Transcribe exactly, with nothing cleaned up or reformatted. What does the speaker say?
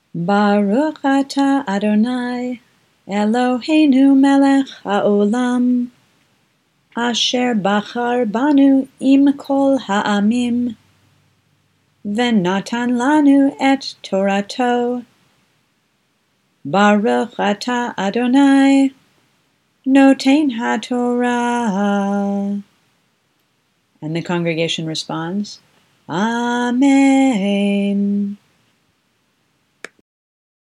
Baruch atah Adonai, Eloheinu melech haolam, asher bachar banu im kol ha'amim, v'natan lanu et Torato. Baruch atah Adonai, noten haTorah. And the congregation responds, Amen.